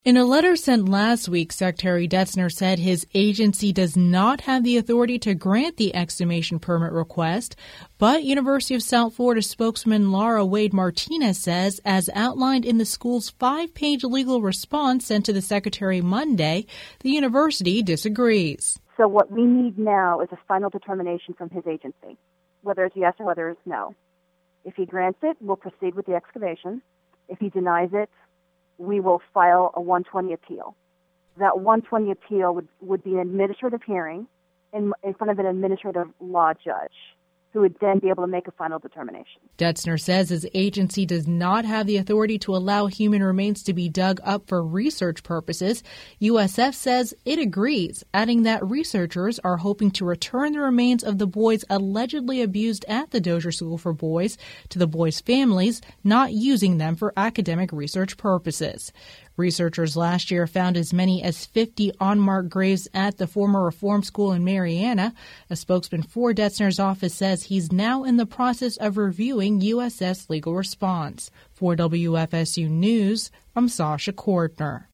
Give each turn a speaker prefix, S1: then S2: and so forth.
S1: In a letter sent last week, Secretary Detzner said his agency does not have the authority to grant the exhumation permit request, but University of South Florida spokeswoman Laura Wade Martinez says, as outlined in the school's 5-page legal response sent to the Secretary Monday, the university disagrees.
S2: So what we need now is a final determination from his agency, whether it's yes or whether it's no. If he grants it, we'll proceed with the excavation. If he denies it, we will file a 120 appeal. That 120 appeal would be an administrative hearing in front of an administrative law judge who would then be able to make a final determination.
S1: Detzner says his agency does not have the authority to allow human remains to be dug up for research purposes. USF says it agrees, adding that researchers are hoping to return the remains of the boys allegedly abused at the Dozier School for Boys to the boys' families, not using them for academic research purposes. Researchers last year found as many as 50 unmarked graves at the former reform school in Marianna. A spokesman for Detzner's office says he's now in the process of reviewing USF's legal response. For WFSU News, I'm Sasha Cordner.